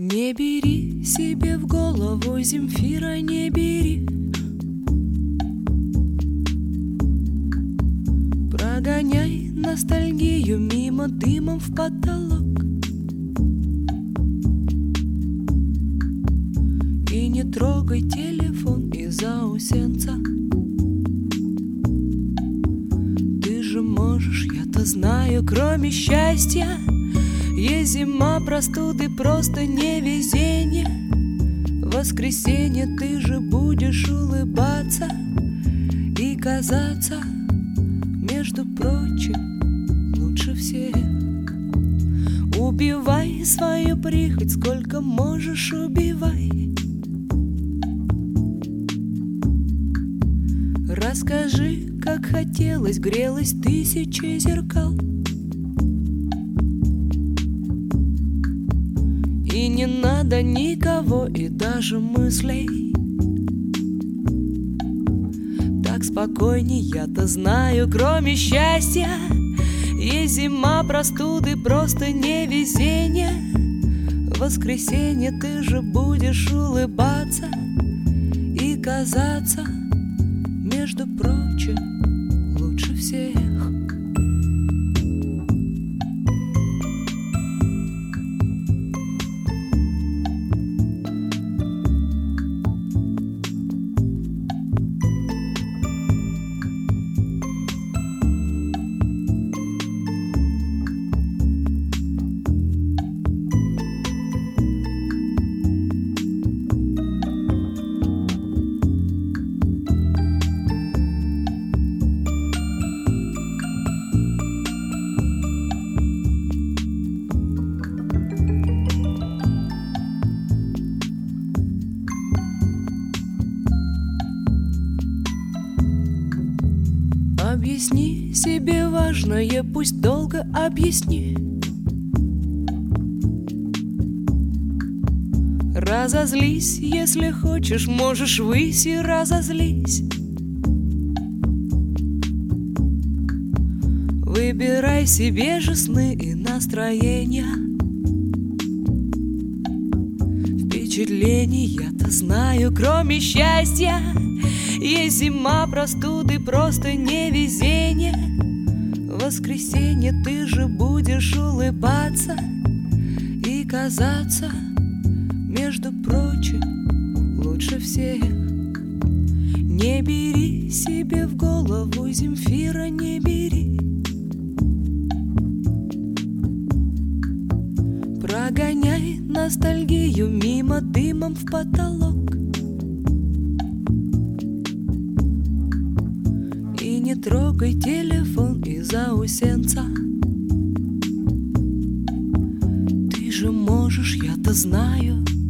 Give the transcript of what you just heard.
Не бери себе в голову, Земфира, не бери. Прогоняй ностальгию мимо дымом в потолок. И не трогай телефон из заусенца. Ты же можешь, я-то знаю, кроме счастья есть зима, простуды, просто невезение. В воскресенье ты же будешь улыбаться и казаться, между прочим, лучше всех. Убивай свою прихоть, сколько можешь, убивай. Расскажи, как хотелось, грелось тысячи зеркал. И не надо никого и даже мыслей. Так спокойней, я-то знаю, кроме счастья есть зима, простуды, просто невезение. В воскресенье ты же будешь улыбаться и казаться, между прочим, лучше всех. Объясни себе важное, пусть долго объясни. Разозлись, если хочешь, можешь выйти и разозлись. Выбирай себе же сны и настроения. Впечатлений я-то знаю, кроме счастья есть зима, простуды, просто невезение. В воскресенье ты же будешь улыбаться и казаться, между прочим, лучше всех. Не бери себе в голову, Земфира, не бери. Прогоняй ностальгию мимо дымом в потолок. Не трогай телефон из заусенца. Ты же можешь, я-то знаю,